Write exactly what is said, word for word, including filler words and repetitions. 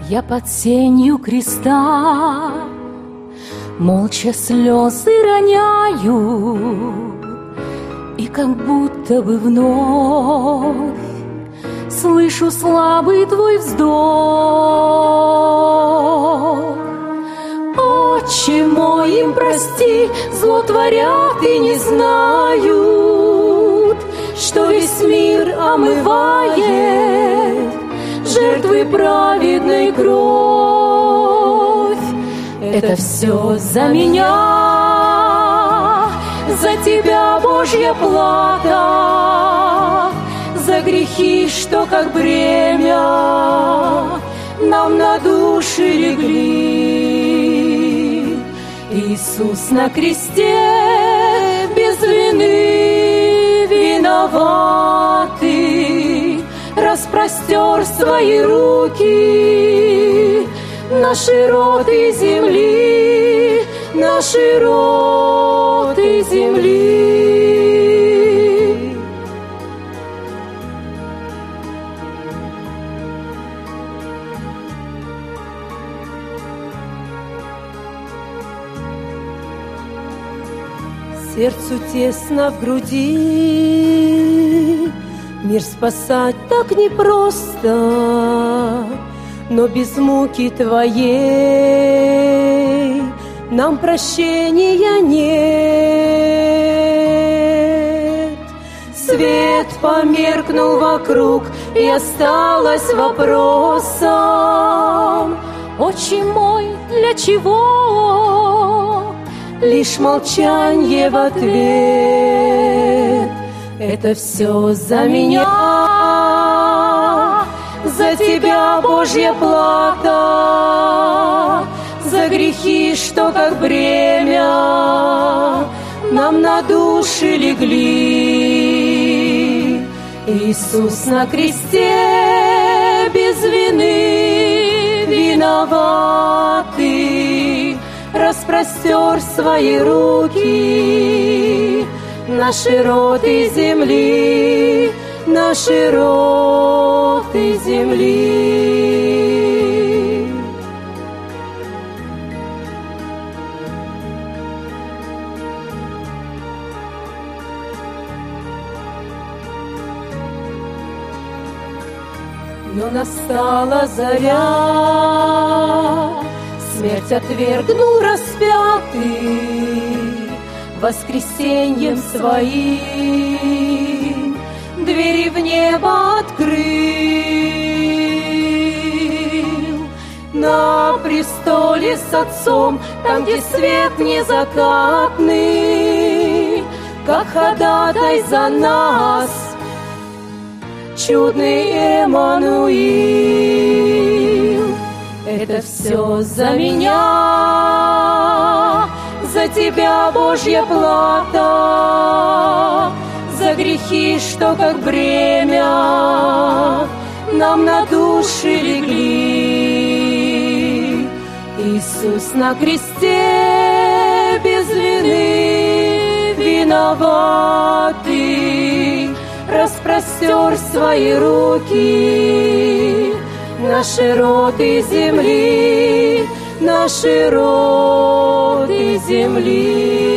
Я под сенью креста молча слезы роняю, и как будто бы вновь слышу слабый твой вздох. Отче мой, им прости, зло творят и не знают, что весь мир омывает жертвы праведной кровь. Это все за меня, за тебя, Божья плата, за грехи, что как бремя нам на души легли. Иисус на кресте без вины виноватый распростер свои руки на широты земли, на широты земли. Сердцу тесно в груди, мир спасать так непросто, но без муки Твоей нам прощения нет. Свет померкнул вокруг, и осталось вопросом: Отче мой, для чего? Лишь молчанье в ответ. Это все за меня, за тебя, Божья плата, за грехи, что как бремя нам на души легли. Иисус на кресте без вины виноватый распростер свои руки на широты земли, на широты земли. Но настала заря, смерть отвергнул распятый, воскресеньем своим двери в небо открыл. На престоле с Отцом, там, где свет незакатный, как ходатай за нас, чудный Эммануил. Это все за меня, за тебя, Божья плата, за грехи, что как бремя нам на души легли. Иисус на кресте без вины виноватый распростер свои руки на широты земли, на широты земли.